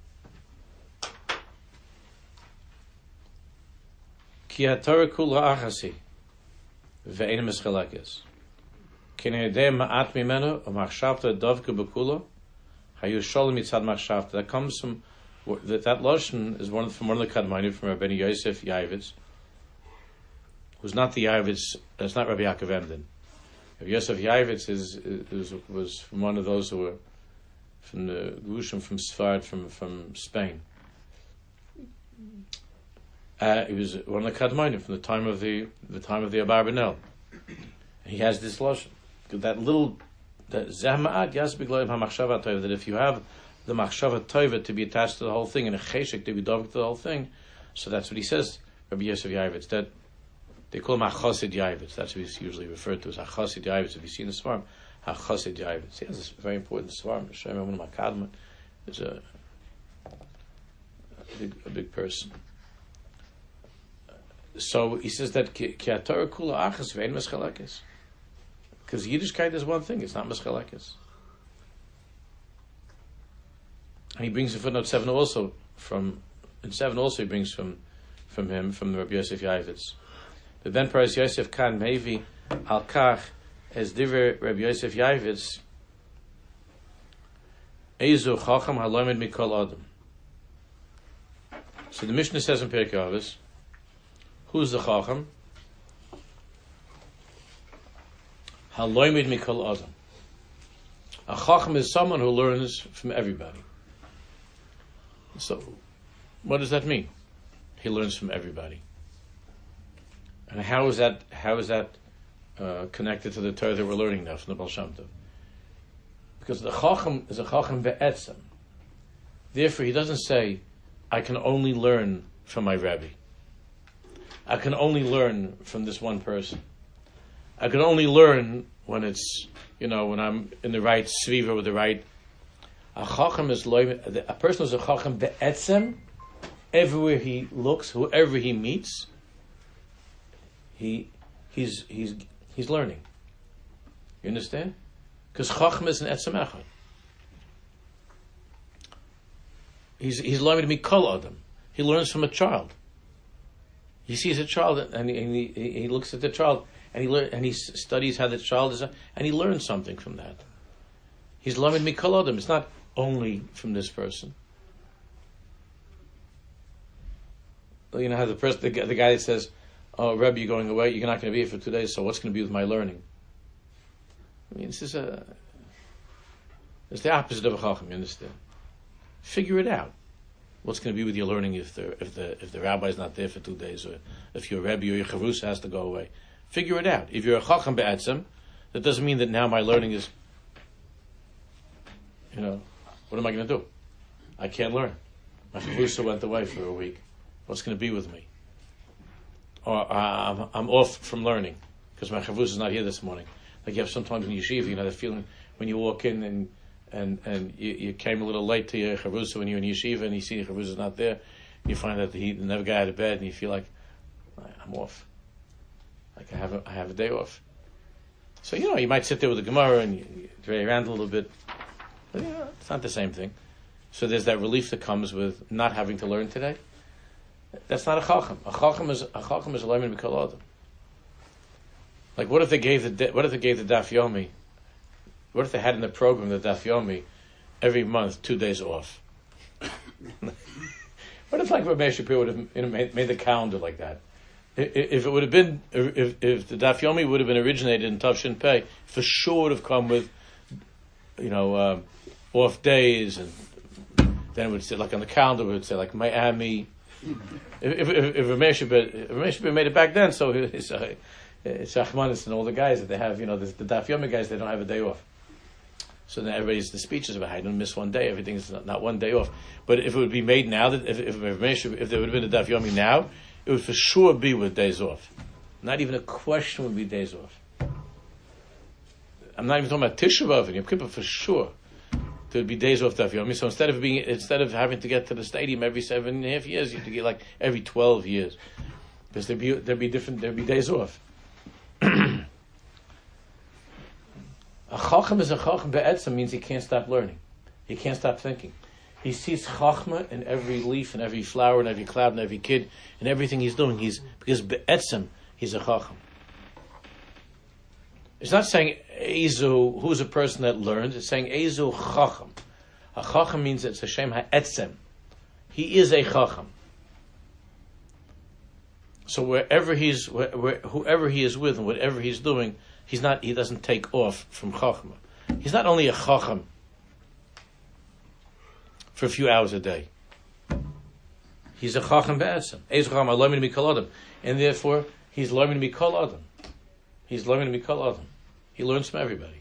Ki ha'torah kula achasi ve'ein mischalakis. Ki ne'edeh ma'at mimeno u'machshavta dovka b'kula hayu sholem mitzad machshavta. That comes from that, that lashon is one from one of the Kadmonim, from Rabbeinu Yosef Yavitz, who's not the Yavitz. That's not Rabbi Yaakov Emden. Rabbi Yosef Yavitz is, is was from one of those who were from the Gushim from Sfard, from from Spain. Uh, he was one of the Kadmonim from the time of the the time of the Abarbanel. He has this lashon, that little that Zahma'at Yasbik Loim HaMachshava Tov, that if you have the Machshava Tova to be attached to the whole thing and a Cheshek to be dovek to the whole thing, so that's what he says, Rabbi Yosef Yavitz, that they call him HaChosid Yavitz. That's what he's usually referred to as HaChosid Yavitz. If you see in the Svarim, HaChosid Yavitz. He has this very important Svarim. Shem Emun Makadman is a, a big a big person. So he says that Ki HaTorah Kula Achas Ve'en Meschalekes. Because Yiddishkeit is one thing, it's not Meschalekes. And he brings in footnote seven also from in seven also he brings from from him from the Rabbi Yosef Yavitz. The Ben Paras Yosef Kan Mevi Al Kach as Diver Rabbi Yosef Yavitz Eizu Chacham Halomed Mikol Adam. So the Mishnah says in Pirkei Avos, who's the Chacham? Halomed Mikol Adam. A Chacham is someone who learns from everybody. So, what does that mean? He learns from everybody. And how is that? How is that uh, connected to the Torah that we're learning now from the Baal Shem Tov? Because the Chacham is a Chacham be'etzem. Therefore, he doesn't say, "I can only learn from my Rebbe. I can only learn from this one person. I can only learn when it's, you know, when I'm in the right sviva with the right." A chacham is loy, a person who's a chacham be'etzem. Everywhere he looks, whoever he meets, he he's he's he's learning. You understand? Because chacham is an etzem echad. He's he's learning to be kol adam. He learns from a child. He sees a child and he, and he, he looks at the child and he learn, and he studies how the child is, and he learns something from that. He's learning to be kol adam. It's not only from this person. You know how the person, the, the guy that says, "Oh, Rebbe, you're going away. You're not going to be here for two days. So what's going to be with my learning?" I mean, this is a, it's the opposite of a chacham. You understand? Figure it out. What's going to be with your learning if the if the if the rabbi's not there for two days, or if your Rebbe or your chavrusa has to go away? Figure it out. If you're a chacham be'etzem, that doesn't mean that now my learning is, you know, what am I going to do? I can't learn. My chavrusa went away for a week. What's going to be with me? Or uh, I'm, I'm off from learning because my chavrusa is not here this morning. Like you have sometimes in yeshiva, you know, that feeling when you walk in and and and you, you came a little late to your chavrusa when you're in yeshiva and you see your chavrusa is not there, and you find that he never got out of bed and you feel like I'm off. Like I have a, I have a day off. So you know, you might sit there with the Gemara and you, you drag around a little bit. But, you know, it's not the same thing. So there's that relief that comes with not having to learn today. That's not a chacham. A chacham is a chacham is a learning mikol adam. Like what if they gave the what if they gave the daf yomi? What if they had in the program the daf yomi every month two days off? What if like Rabbi Shapiro would have you know, made, made the calendar like that? If it would have been if if the daf yomi would have been originated in Tavshin Pei, for sure would have come with you know uh, off days, and then it would say like on the calendar it would say like Miami. If if if Ramesh made it back then, so it's uh, it's Achmanis and all the guys that they have, you know, the, the Daf Yomi guys, they don't have a day off. So then everybody's the speeches about I don't miss one day, everything's not, not one day off. But if it would be made now, that if if Ramesh, if there would have been a Daf Yomi now, it would for sure be with days off. Not even a question would be days off. I'm not even talking about Tisha B'Av and Yom Kippur for sure. There would be days off Daf Yomi. So instead of being, instead of having to get to the stadium every seven and a half years, you have to get like every twelve years, because there'd be there'd be different there'd be days off. A chacham is a chacham be'etzem means he can't stop learning, he can't stop thinking. He sees chachma in every leaf, and every flower, and every cloud, and every kid, and everything he's doing. He's because be'etzem he's a chacham. It's not saying Ezu, who's a person that learns. It's saying Ezu Chacham. A Chacham means it's Hashem Ha'etzem. He is a Chacham. So wherever he's, where, where, whoever he is with and whatever he's doing, he's not. He doesn't take off from Chachma. He's not only a Chacham for a few hours a day. He's a Chacham Be'etzem. Ezu Chacham Alomin Mikol Adam, and therefore he's learning Mikol Adam. He's learning Mikol Adam. He learns from everybody.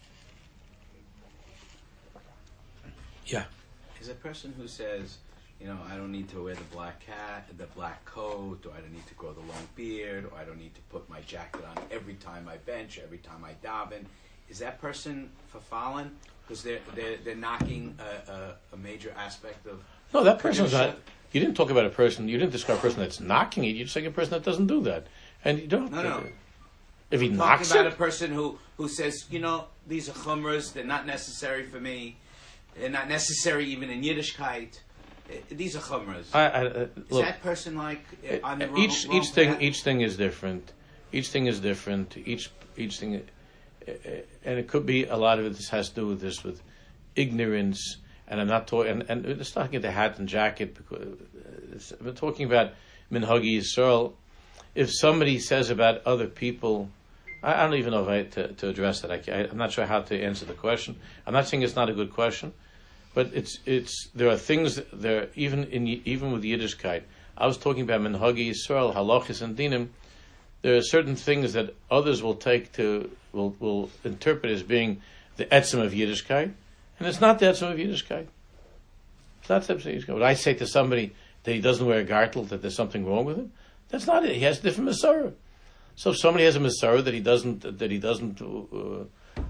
Yeah. Is a person who says, you know, I don't need to wear the black hat, the black coat, or I don't need to grow the long beard, or I don't need to put my jacket on every time I bench, every time I daven. Is that person verfallen? Because they're, they're, they're knocking a, a, a major aspect of... No, that person's not... You didn't talk about a person, you didn't describe a person that's knocking it, you're saying a person that doesn't do that. And you don't... No, no. If he I'm knocks talking about it? a person who, who says, you know, these are chumras, they're not necessary for me, they're not necessary even in Yiddishkeit. These are chumras. I, I, uh, is look, that person like uh, on the wrong, each wrong each thing path? each thing is different. Each thing is different. Each each thing, uh, and it could be a lot of it. This has to do with this with ignorance. And I'm not talking. And, and it's not talking the hat and jacket. Because it's, we're talking about minhagi Yisrael. If somebody says about other people, I, I don't even know if I had to, to address that. I, I'm not sure how to answer the question. I'm not saying it's not a good question. But it's it's there are things there even in even with Yiddishkeit. I was talking about minhagi Yisrael, halachis and dinim. There are certain things that others will take to will will interpret as being the etzem of Yiddishkeit, and it's not the etzem of Yiddishkeit. It's not the etzem of Yiddishkeit. When I say to somebody that he doesn't wear a gartel, that there's something wrong with him, that's not it. He has a different Masorah. So if somebody has a Masorah that he doesn't that he doesn't. Uh,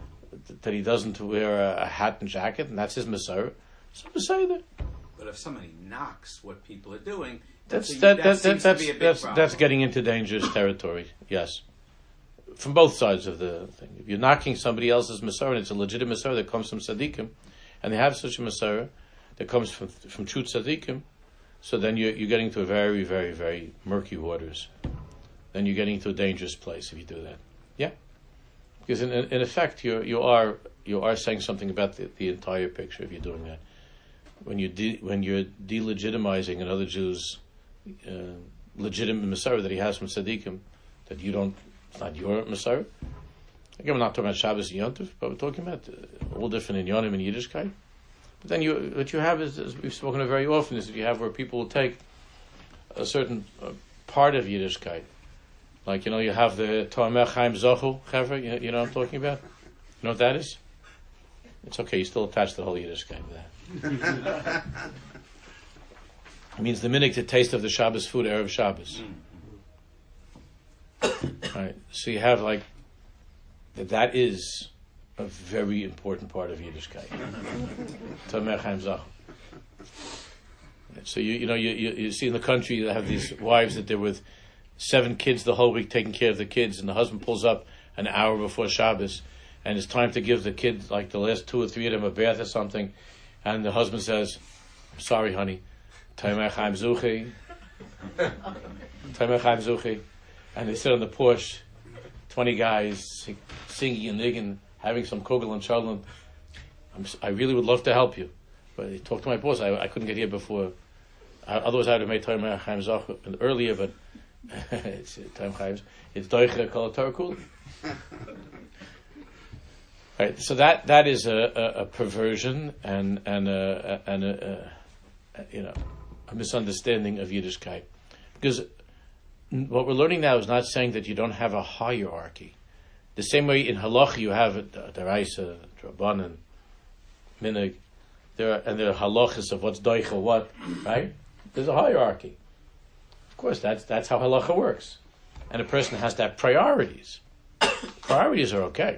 that he doesn't wear a, a hat and jacket, and that's his Masorah, so Masorah. But if somebody knocks what people are doing, that's that's, a, that, that, that, seems that, that's to be a big that's, problem. that's getting into dangerous territory. Yes, from both sides of the thing. If you're knocking somebody else's Masorah, and it's a legitimate Masorah that comes from tzaddikim, and they have such a Masorah that comes from from true tzaddikim, so then you're you're getting to a very very very murky waters. Then you're getting to a dangerous place if you do that. Yeah. Because in, in effect, you you are you are saying something about the, the entire picture if you're doing that. When you de, when you're delegitimizing another Jew's uh, legitimate Masorah that he has from tzaddikim, that you don't, it's not your Masorah. Again, we're not talking about Shabbos and Yom Tov, but we're talking about uh, all different in Yonim and Yiddishkeit. But then you what you have is, as we've spoken of very often, is that you have where people will take a certain uh, part of Yiddishkeit. Like, you know, you have the Tomer Chaim Zochu, Chaver, you, you know what I'm talking about? You know what that is? It's okay, you still attach the whole Yiddishkeit to that. It means the minhag to taste of the Shabbos food, Erev Shabbos. Right, so you have like, that that is a very important part of Yiddishkeit. Tomer Chaim Zochu. So you you know, you, you, you see in the country, you have these wives that they're with seven kids the whole week, taking care of the kids, and the husband pulls up an hour before Shabbos, and it's time to give the kids, like the last two or three of them, a bath or something, and the husband says, "Sorry, honey, Taimei Chaim Zuchi, Taimei Chaim Zuchi," and they sit on the porch, twenty guys sing, singing and nigging, having some kugel and cholent. I'm, I really would love to help you, but I talked to my boss. I, I couldn't get here before. I, otherwise, I would have made Taimei Chaim Zuchi earlier, but it's Taimei Chaim. It's Doiche Kol Torah Kul. Right, so that that is a, a, a perversion and and a, and a, a, you know a misunderstanding of Yiddishkeit, because what we're learning now is not saying that you don't have a hierarchy. The same way in halacha you have deraisa, drabanan, minig, there are, and there are halachas of what's doicha what, right? There's a hierarchy. Of course, that's that's how halacha works, and a person has to have priorities. Priorities are okay.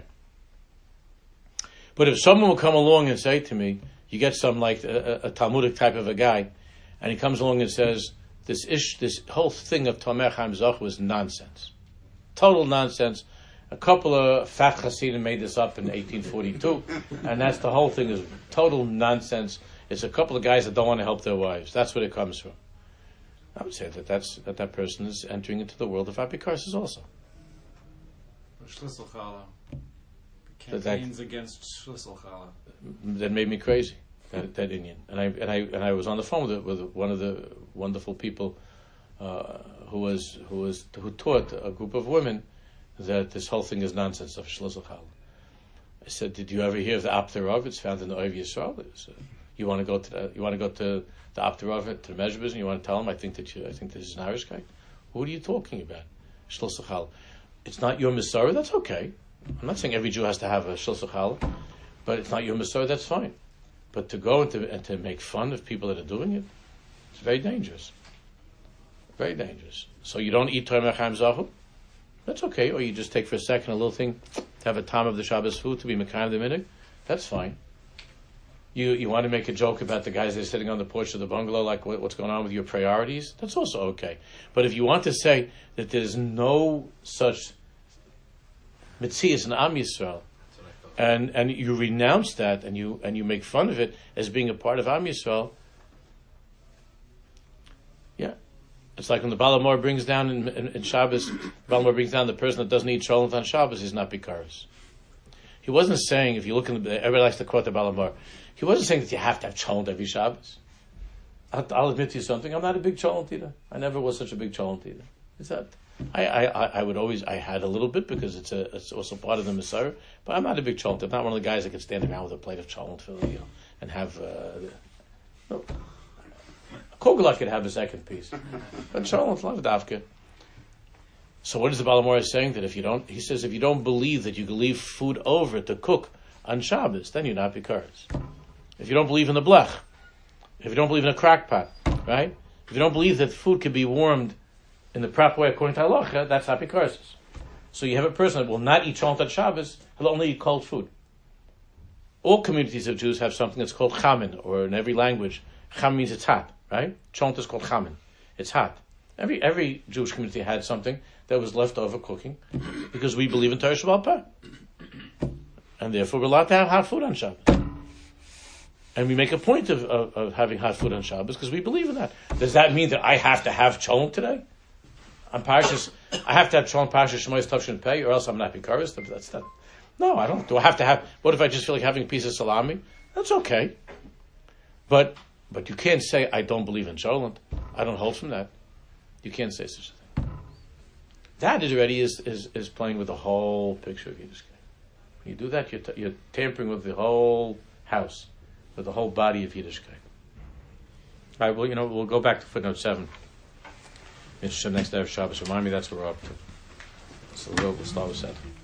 But if someone will come along and say to me, you get some like a, a, a Talmudic type of a guy, and he comes along and says, this ish, this whole thing of Taimei Chaim Zuchi was nonsense. Total nonsense. A couple of fat Hasidim made this up in eighteen forty-two, and that's the whole thing is total nonsense. It's a couple of guys that don't want to help their wives. That's where it comes from. I would say that that's, that, that person is entering into the world of apikarsis also. Schlissel Challah. Campaigns that, against Schlissel Challah. That made me crazy. That, that Indian, and I and I and I was on the phone with with one of the wonderful people uh, who was who was who taught a group of women that this whole thing is nonsense of Schlissel Challah. I said, "Did you ever hear of the Apterov? It's found in the Oiv Yisrael. Uh, you want to go to the, you want to go to the Apterov to the Mezhbez, and you want to tell them, I think that you, I think this is an Irish guy. What are you talking about? Schlissel Challah. It's not your Masorah. That's okay. I'm not saying every Jew has to have a Schlissel Challah, but it's not your Masorah. That's fine. But to go and to, and to make fun of people that are doing it, it's very dangerous. Very dangerous. So you don't eat Taimei Chaim Zuchi? That's okay. Or you just take for a second a little thing to have a time of the Shabbos food to be Mekayim the Minhag. That's fine. You you want to make a joke about the guys that are sitting on the porch of the bungalow, like what, what's going on with your priorities? That's also okay. But if you want to say that there's no such Metzias in Am Yisrael, and and you renounce that and you and you make fun of it as being a part of Am Yisrael, yeah, it's like when the Balamor brings down in, in, in Shabbos, Balamor brings down the person that doesn't eat cholent on Shabbos, he's not bikaris. He wasn't saying, if you look in the, everybody likes to quote the Balamor, he wasn't saying that you have to have cholent every Shabbos. I'll, I'll admit to you something, I'm not a big cholent eater. I never was such a big cholent eater. Is that? I, I, I would always, I had a little bit because it's a, it's also part of the Messiah, but I'm not a big cholent. I'm not one of the guys that can stand around with a plate of cholent for, you know, and have, uh, no. A kugel I could have a second piece. But cholent, love davka. So what is the Balamor saying? That if you don't, he says, if you don't believe that you can leave food over to cook on Shabbos, then you're not bikaris. If you don't believe in the blech, if you don't believe in a crack pot, right? If you don't believe that food can be warmed in the proper way according to halacha, that's not bikaris. So you have a person that will not eat cholent on Shabbos, he'll only eat cold food. All communities of Jews have something that's called chamin, or in every language, chamin means it's hot, right? Cholent is called chamin. It's hot. Every every Jewish community had something that was left over cooking, because we believe in Torah Shabbat Peh. And therefore we're allowed to have hot food on Shabbos. And we make a point of, of, of having hot food on Shabbos because we believe in that. Does that mean that I have to have cholent today? On Parshas, I have to have cholent Parshas Shemois Tavshin Pei, or else I'm not bikaris. That's not. No, I don't. Do I have to have? What if I just feel like having a piece of salami? That's okay. But but you can't say I don't believe in cholent. I don't hold from that. You can't say such a thing. That is already is, is, is playing with the whole picture of Yiddishkeit. When you do that, you're, t- you're tampering with the whole house, with the whole body of Yiddishkeit. All right, well, you know, we'll go back to footnote seven. Next Erev Shabbos. Remind me that's what we're up to. So we'll, we'll start with that.